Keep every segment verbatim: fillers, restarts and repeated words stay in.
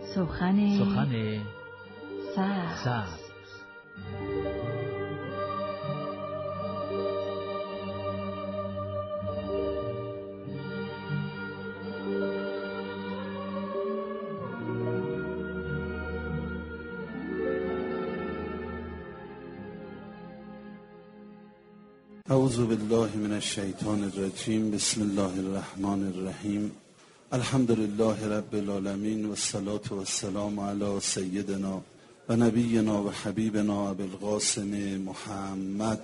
سخن سخن سبز. سبز. اعوذ بالله من الشیطان الرجیم. بسم الله الرحمن الرحیم. الحمد لله رب العالمین و الصلاة و السلام علی سیدنا و نبینا و حبیبنا ابوالقاسم محمد.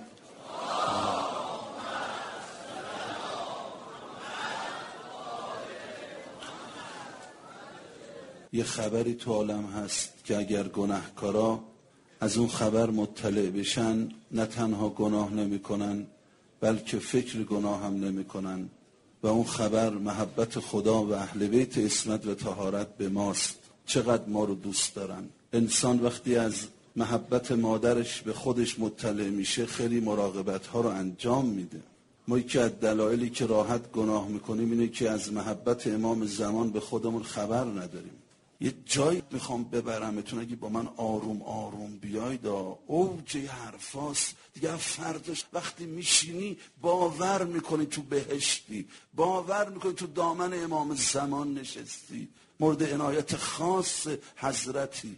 یه خبری تو عالم هست که اگر گناهکارا از اون خبر مطلع بشن نه تنها گناه نمی کنن بلکه فکر گناه هم نمی کنن و اون خبر محبت خدا و اهل بیت عصمت و طهارت به ماست. چقدر ما رو دوست دارن. انسان وقتی از محبت مادرش به خودش مطلع میشه خیلی مراقبت ها رو انجام میده. ما یکی از دلایلی که راحت گناه میکنیم اینه که از محبت امام زمان به خودمون خبر نداریم. یه جایی میخوام ببرمتون، اگه با من آروم آروم بیاید اوج حرفاست دیگه. فرداش وقتی میشینی باور میکنی تو بهشتی، باور میکنی تو دامن امام زمان نشستی، مورد عنایت خاص حضرتی.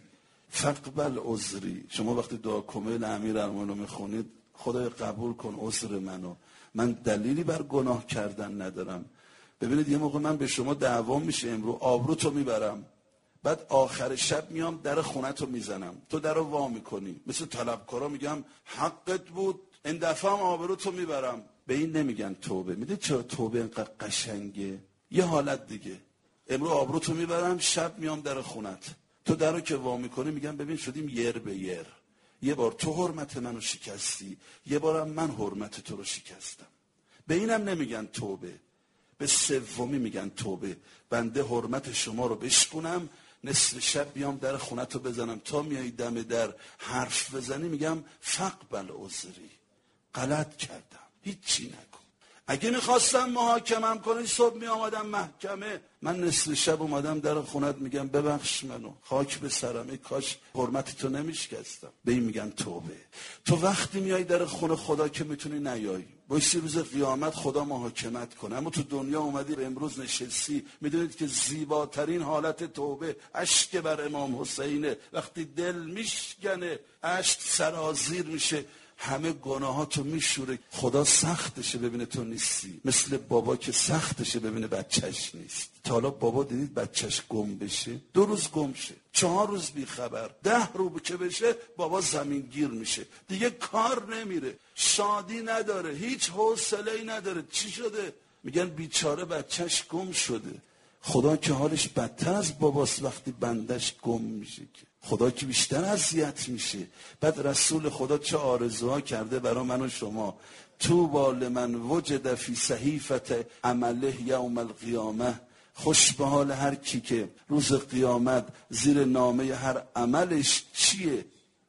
فقبل عذری. شما وقتی دعا کمیل امیرالمومنین رو میخونید، خدای قبول کن عذر منو، من دلیلی بر گناه کردن ندارم. ببینید یه موقع من به شما دعوا میشه، امرو آبروتو میبرم، بعد آخر شب میام در خونتو میزنم، تو درو وا میکنی، مثل طلبکارا میگم حقت بود، این دفعه هم آبروتو میبرم. به این نمیگن توبه. میدونی چرا توبه اینقدر قشنگه؟ یه حالت دیگه، امرو آبروتو میبرم، شب میام در خونت، تو درو که وا میکنی میگم ببین شدیم یر به یر، یه بار تو حرمت منو شکستی، یه بارم من حرمت تو رو شکستم. به اینم نمیگن توبه، به سومی میگن توبه. بنده حرمت شما رو بشکنم، نصف شب بیام در خونتو بزنم، تا میای دم در حرف بزنی میگم فقبل عذری، غلط کردم، هیچی نکن. اگه میخواستم محاکمم کنی صبح میامدم محکمه، من نصف شب اومدم در خونت میگم ببخش منو، خاک به سرم، ای کاش حرمتتو نمیشکستم. به این میگن توبه. تو وقتی میای در خونه خدا که میتونی نیایی، بایستی روز قیامت خدا محاکمت کنه. اما تو دنیا اومدی به امروز نشستی، میدونید که زیباترین حالت توبه اشک بر امام حسینه. وقتی دل میشکنه اشک سرازیر میشه، همه گناهاتو میشوره. خدا سختشه ببینه تو نیستی، مثل بابا که سختشه ببینه بچهش نیست. تا حالا بابا دیدید بچهش گم بشه؟ دو روز گم شه، چهار روز بی خبر، ده رو که بشه بابا زمین گیر میشه، دیگه کار نمیره، شادی نداره، هیچ حوصله‌ای نداره. چی شده؟ میگن بیچاره بچهش گم شده. خدا که حالش بدتر از باباست وقتی بندش گم میشه، که خدا که بیشتر اذیت میشه. بعد رسول خدا چه آرزوها کرده برای من و شما. طوبی لمن وجد فی صحیفه عمله یوم القیامه. خوش به حال هر کی که روز قیامت زیر نامه هر عملش چیه؟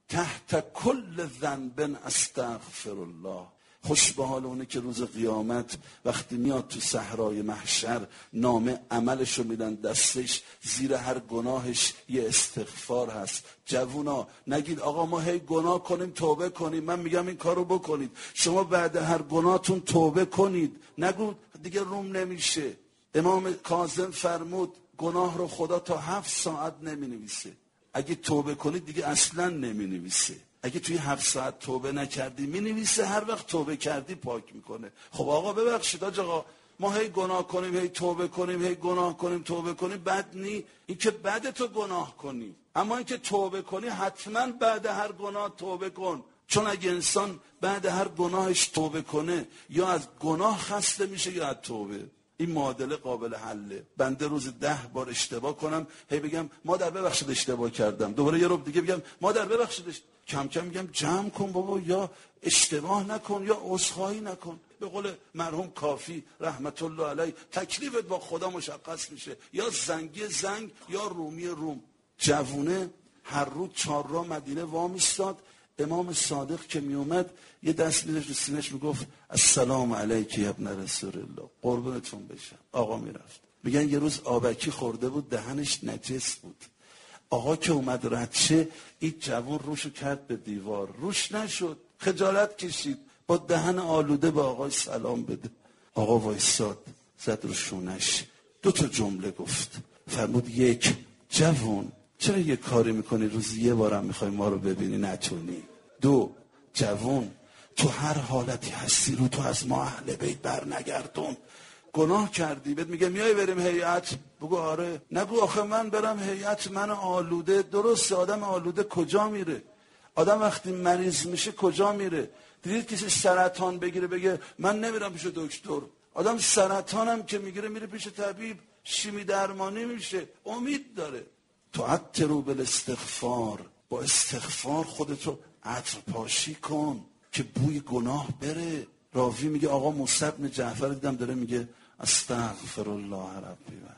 تحت کل ذنب استغفر الله. خوش به حال اونه که روز قیامت وقتی میاد تو صحرای محشر، نامه عملشو میدن دستش، زیر هر گناهش یه استغفار هست. جوونا نگید آقا ما هی گناه کنیم توبه کنیم. من میگم این کارو بکنید، شما بعد هر گناهتون توبه کنید، نگو دیگه روم نمیشه. امام کاظم فرمود گناه رو خدا تا هفت ساعت نمی نویسه، اگه توبه کنید دیگه اصلا نمی نویسه. اگه توی هفت ساعت توبه نکردی می نویسه، هر وقت توبه کردی پاک میکنه. خب آقا ببخشید آقا ما هی گناه کنیم هی توبه کنیم، هی گناه کنیم توبه کنیم، بد نی. این که بده تو گناه کنی، اما این که توبه کنی حتما بعد هر گناه توبه کن. چون اگه انسان بعد هر گناهش توبه کنه، یا از گناه خسته میشه یا از توبه. این معادله قابل حله. بنده روز ده بار اشتباه کنم، هی بگم مادر ببخشید اشتباه کردم، دوباره یه ربع دیگه بگم مادر ببخشید اشتباه. کم کم میگم جمع کن بابا، یا اشتباه نکن یا عذرخواهی نکن. به قول مرحوم کافی رحمت الله علیه، تکلیفت با خدا مشخص میشه، یا زنگی زنگ یا رومی روم. جوونه هر روز چهار راه مدینه وامیستاد، امام صادق که می اومد یه دست می‌ذاشت رو سینه‌اش میگفت السلام علیک ابن رسول الله، قربونتون بشم. آقا میرفت. میگن یه روز آبکی خورده بود، دهنش نجس بود. آقا که اومد رد شه، این جوان روشو کرد به دیوار، روش نشد، خجالت کشید، با دهن آلوده به آقای سلام بده. آقا وایساد، زد رو شونش، دو تا جمله گفت. فرمود یک، جوان چرا یه کاری میکنی روزی یه بارم میخوای ما رو ببینی نتونی؟ دو، جوان تو هر حالتی هستی رو تو از ما اهل بیت بر نگردون. گناه کردی، بهت میگه میای بریم هیئت، بگو آره. نگو آخه من برم هیئت، من آلوده. درسته، آدم آلوده کجا میره؟ آدم وقتی مریض میشه کجا میره؟ دیدید کسی سرطان بگیره بگه من نمیرم پیش دکتر؟ آدم سرطانم که میگیره میره پیش طبیب، شیمی درمانی میشه، امید داره. تو عطرو بالاستغفار، با استغفار خودتو عطر پاشی کن که بوی گناه بره. راوی میگه آقا موسی بن جعفر دیدم داره میگه استغفر الله ربی و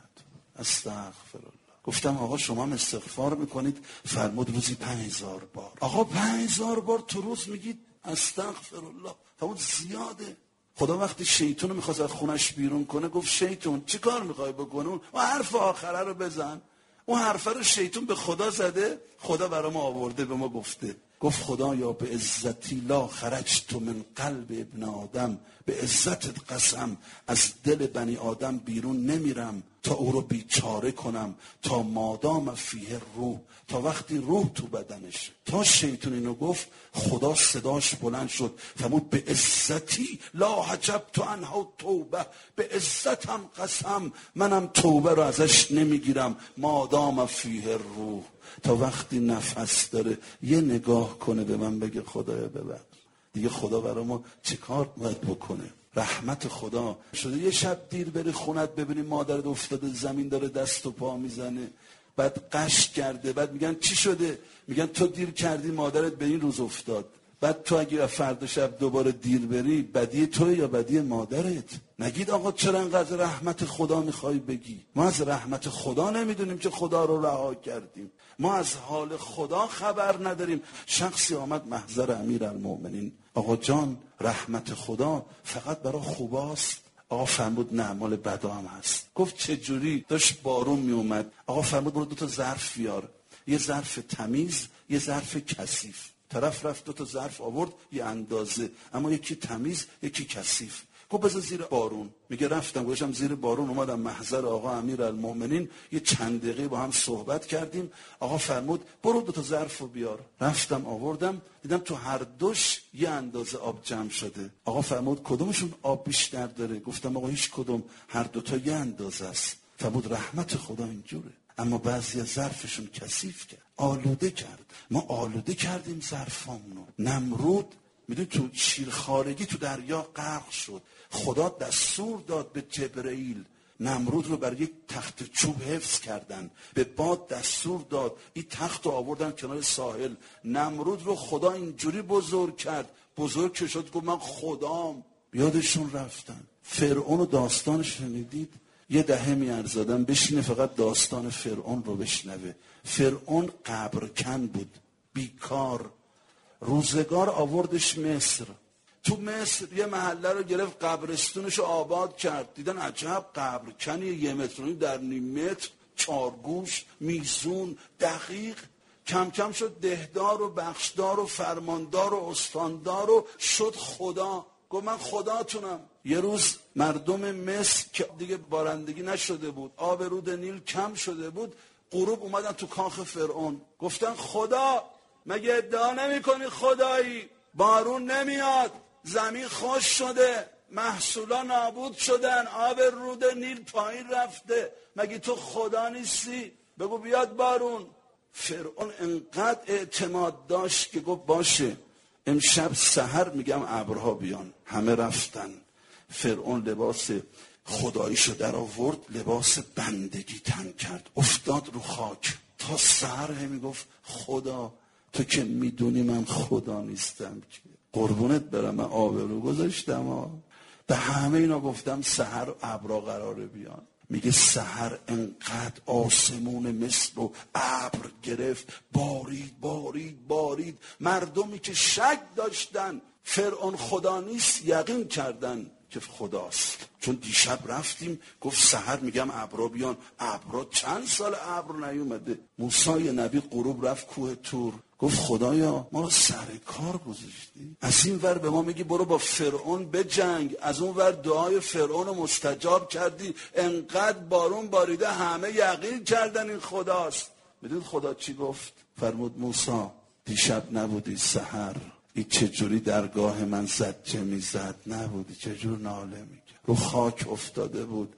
استغفر الله. گفتم آقا شما هم استغفار میکنید؟ فرمود روزی پنج هزار بار. آقا پنج هزار بار تو روز میگید استغفر الله؟ فرمود زیاده. خدا وقتی شیطون رو میخواست از خونش بیرون کنه گفت شیطون چی کار میخوای بکنه؟ اون حرف آخره رو بزن. اون حرف رو شیطون به خدا زده، خدا برای ما آورده به ما گفته. گفت خدا یا به عزتی لا خرجت من قلب ابن آدم، به عزتت قسم از دل بنی آدم بیرون نمیرم تا او رو بیچاره کنم، تا مادام فیه روح، تا وقتی روح تو بدنش. تا شیطون اینو گفت خدا صداش بلند شد، فرمود به عزتی لا حجبت عنه توبه، به عزتم قسم منم توبه رو ازش نمیگیرم مادام فیه روح. تا وقتی نفس داره یه نگاه کنه به من بگه خدایا ببخش. دیگه خدا برای ما چه کار باید بکنه؟ رحمت خدا شده یه شب دیر بری خونت ببینی مادرت افتاده زمین داره دست و پا میزنه، بعد قش کرده، بعد میگن چی شده؟ میگن تو دیر کردی مادرت به این روز افتاد. بعد تو اگه فردا شب دوباره دیر بری، بدی تو یا بدی مادرت؟ نگید آقا چرا انقدر رحمت خدا میخوای بگی؟ ما از رحمت خدا نمیدونیم که خدا رو رها کردیم، ما از حال خدا خبر نداریم. شخصی آمد محضر امیرالمومنین، آقا جان رحمت خدا فقط برای خوباست؟ آقا فرمود نه مال بدا هم هست. گفت چه جوری؟ داشت بارون می اومد. آقا فرمود برو دو تا ظرف بیار، یه ظرف تمیز یه ظرف کثیف. طرف رفت دو تا ظرف آورد یه اندازه، اما یکی تمیز یکی کثیف. گفت بذار زیر بارون. میگه رفتم گوشم زیر بارون، اومدم محضر آقا امیرالمومنین، یه چند دقیقه با هم صحبت کردیم. آقا فرمود برو دو تا ظرفو بیار. رفتم آوردم، دیدم تو هر دوش یه اندازه آب جمع شده. آقا فرمود کدومشون آب بیشتر داره؟ گفتم آقا هیچ کدوم، هر دو تا یه اندازه است. فرمود رحمت خدا اینجوره، اما بعضی ظرفشون کثیف کرد، آلوده کرد. ما آلوده کردیم ظرفامونو. نمرود میدونی تو شیرخوارگی تو دریا غرق شد، خدا دستور داد به جبرئیل نمرود رو بر یک تخت چوب حفظ کردن، به باد دستور داد این تخت رو آوردن کنار ساحل. نمرود رو خدا اینجوری بزرگ کرد، بزرگ که شد گفت من خدام. یادشون رفتن. فرعون و داستانش شنیدید؟ یه دهه میارزادن بشینه فقط داستان فرعون رو بشنوه. فرعون قبرکن بود، بیکار. روزگار آوردش مصر. تو مصر یه محله رو گرفت، قبرستونش رو آباد کرد. دیدن عجب قبرکنی، یه مترونی در نیم متر، چارگوش، میزون، دقیق. کم کم شد دهدار و بخشدار و فرماندار و استاندار و شد خدا. گفت من خداتونم. یه روز مردم مصر که دیگه بارندگی نشده بود، آب رود نیل کم شده بود، غروب اومدن تو کاخ فرعون، گفتن خدا مگه ادعا نمی کنی خدایی؟ بارون نمیاد، زمین خشک شده، محصولا نابود شدن، آب رود نیل پایین رفته، مگه تو خدا نیستی؟ بگو بیاد بارون. فرعون انقدر اعتماد داشت که گفت باشه امشب سحر میگم ابرها بیان. همه رفتن. فرعون لباس خداییشو در آورد، لباس بندگی تن کرد، افتاد رو خاک. تا سحر همی گفت خدا تو که میدونی من خدا نیستم که، قربونت برم من آبرو گذاشتم ها. به همه اینا گفتم سحر ابرها قراره بیان. میگه سحر انقدر آسمون مصر رو ابر گرفت، بارید بارید بارید. مردمی که شک داشتن فرعون خدا نیست یقین کردن که خداست. چون دیشب رفتیم گفت سحر میگم ابرا بیان، ابرا چند سال ابر نیومده. موسی نبی غروب رفت کوه تور، گفت خدایا ما رو سر کار گذاشتی، از این ور به ما میگی برو با فرعون بجنگ، از اون ور دعای فرعون رو مستجاب کردی، انقدر بارون باریده همه یقین کردن این خداست. میدونید خدا چی گفت؟ فرمود موسی دیشب نبودی سحر، این چجوری درگاه من زجه میزد؟ نبودی چجور ناله میکرد؟ رو خاک افتاده بود.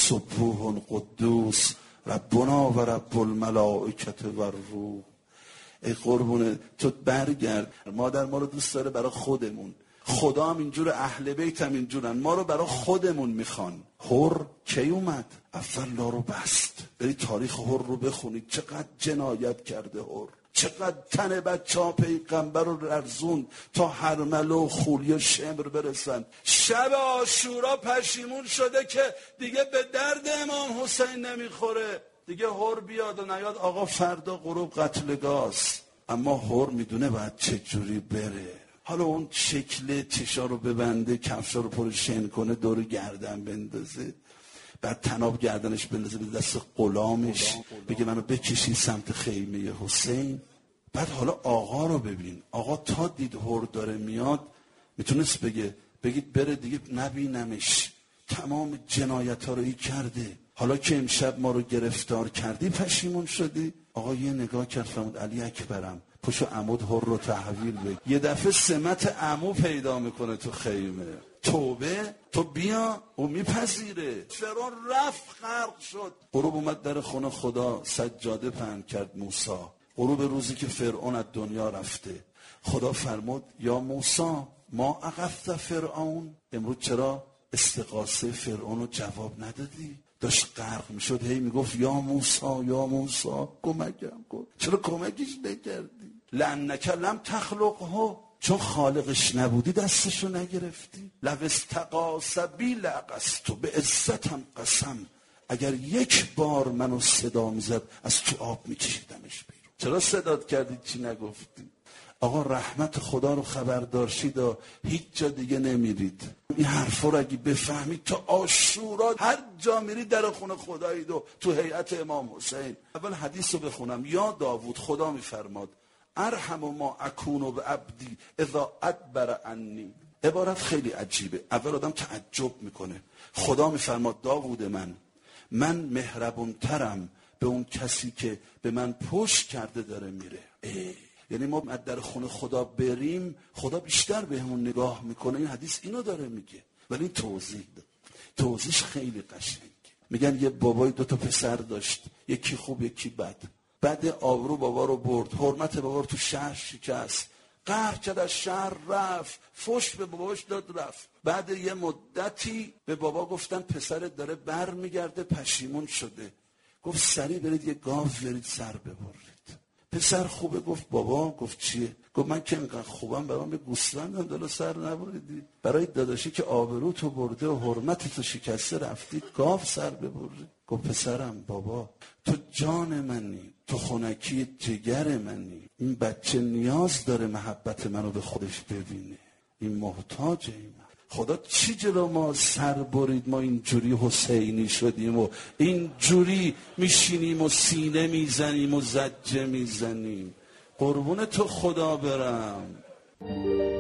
سبوح قدوس ربنا و رب الملائکه و الروح. ای قربونه تو برگرد، مادر ما رو دوست داره برای خودمون، خدا هم اینجور، اهل بیت هم اینجورن، ما رو برای خودمون میخوان. هر کی اومد؟ اول لا رو بست. برید تاریخ هر رو بخونید، چقدر جنایت کرده هر، چقدر تن بچه ها پیغمبر رو رزون تا هرمله و خولی و شمر برسن. شب عاشورا پشیمون شده که دیگه به درد امام حسین نمیخوره، دیگه هر بیاد و نیاد آقا فردا غروب قتلگاست. اما هر میدونه باید چه جوری بره. حالا اون شکل چشا رو ببنده، کفشا رو پر شن کنه، دور گردن بندازه، بعد تناب گردنش بندازه به دست غلامش بگه منو بکشی سمت خیمه حسین. بعد حالا آقا رو ببین، آقا تا دید هر داره میاد میتونست بگه بگید بره دیگه نبینمش، تمام جنایت ها رو ای کرده، حالا که امشب ما رو گرفتار کردی پشیمون شدی. آقا یه نگاه کرد فرمود علی اکبرم پشو عمود هر رو تحویل بگی. یه دفعه سمت عمو پیدا میکنه تو خیمه. توبه، تو بیا او میپذیره. فرعون رفت غرق شد. غروب اومد در خونه خدا سجاده پهن کرد موسی. غروب روزی که فرعون از دنیا رفته، خدا فرمود یا موسی ما اغفت فرعون، امروز چرا استغاثه فرعون رو جواب ندادی؟ داشت غرق میشد، هی میگفت یا موسی یا موسی کمکم کن، چرا کمکش نکردی؟ لانک لم تخلقه، چون خالقش نبودی دستشو نگرفتی. لو استغاث بی لغستو، به عزتم قسم اگر یک بار منو صدا میزد از تو آب میکشیدمش بیرون. چرا صدات کردی چی نگفتی؟ آقا رحمت خدا رو خبردار شید و هیچ جا دیگه نمیرید. این حرفا رو اگه بفهمید تا عاشورا هر جا میرید در خونه خدایید و تو هیئت امام حسین. اول حدیث رو بخونم. یا داوود خدا میفرماد ارحم ما اکون به عبدی اذا ادبر عنی. عبارت خیلی عجیبه، اول آدم تعجب میکنه. خدا میفرماد داوود من من مهربون ترم به اون کسی که به من پشت کرده داره میره. ای. یعنی ما در خونه خدا بریم خدا بیشتر بهمون نگاه میکنه. این حدیث اینو داره میگه، ولی این توضیح ده. توضیحش خیلی قشنگه. میگن یه بابای دو تا پسر داشت، یکی خوب یکی بد. بعد آبرو بابا رو برد، حرمت بابا رو تو شهر شکست، قهر کرد، از شهر رفت، فحش به باباش داد رفت. بعد یه مدتی به بابا گفتن پسرت داره بر میگرده پشیمون شده، گفت سریع برید یه گاو برید سر ببرید. پسر خوبه گفت بابا. گفت چیه؟ گفت من که انقدر خوبم برام به گوسفندم دلو سر نبریدی، برای داداشی که آبرو تو برده و حرمت تو شکسته رفتید گاو سر ببری. گفت پسرم بابا تو جان منی، تو خونکی جگر منی، این بچه نیاز داره محبت منو به خودش ببینه، این محتاجه. این خدا چی جلو ما سر برید ما اینجوری حسینی شدیم و اینجوری میشینیم و سینه میزنیم و زجه میزنیم؟ قربون تو خدا برم.